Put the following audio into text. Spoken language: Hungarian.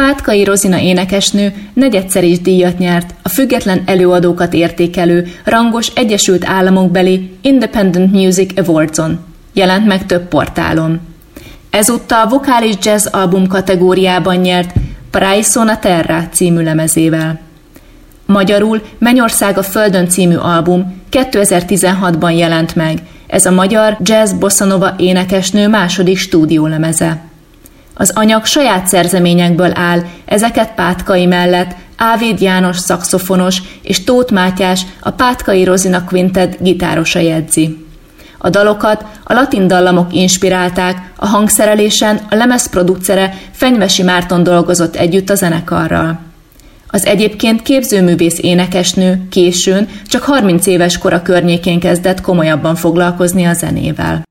Pátkai Rozina énekesnő negyedszer is díjat nyert a független előadókat értékelő rangos Egyesült Államokbeli Independent Music Awards-on. Jelent meg több portálon. Ezúttal vokális jazz album kategóriában nyert Paraíso na Terra című lemezével. Magyarul Mennyország a Földön című album 2016-ban jelent meg. Ez a magyar jazz bossa nova énekesnő második stúdiólemeze. Az anyag saját szerzeményekből áll, ezeket Pátkai mellett Ávéd János szaxofonos és Tóth Mátyás, a Pátkai Rozina Quintet gitárosa jegyzi. A dalokat a latin dallamok inspirálták, a hangszerelésen a lemez producere Fenyvesi Márton dolgozott együtt a zenekarral. Az egyébként képzőművész énekesnő későn, csak 30 éves kora környékén kezdett komolyabban foglalkozni a zenével.